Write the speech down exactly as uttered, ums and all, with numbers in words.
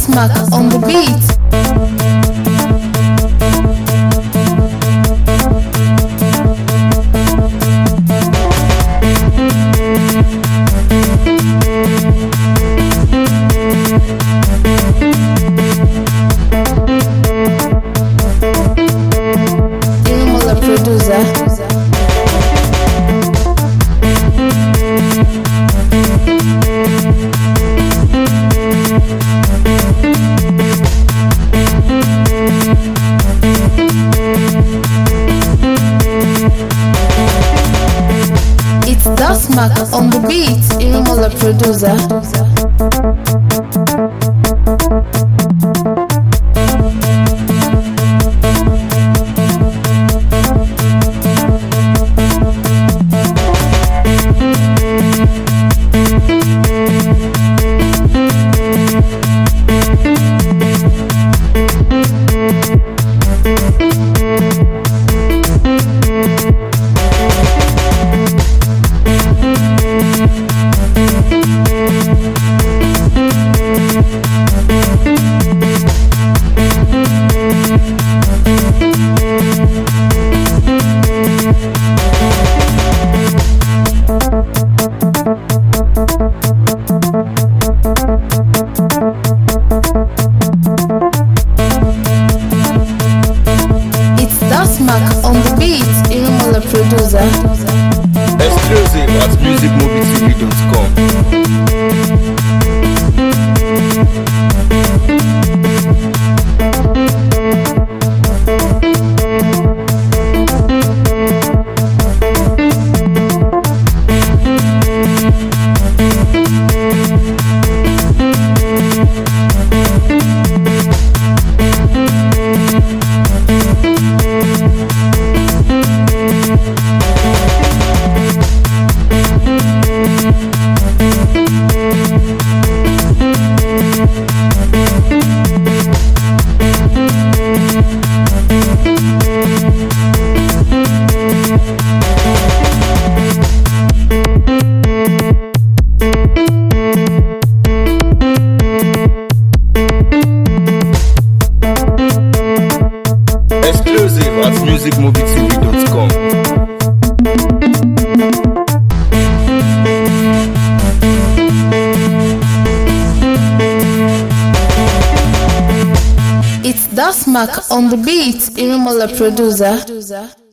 Smack on the beat. Irimola producer. It's Da Smack on the beat, Irimola producer. Smack on the beat, Irimola producer. Exclusive at music movie t v dot com. Exclusive at music movie t v dot com. It's Da Smack on the beat, Irimola producer.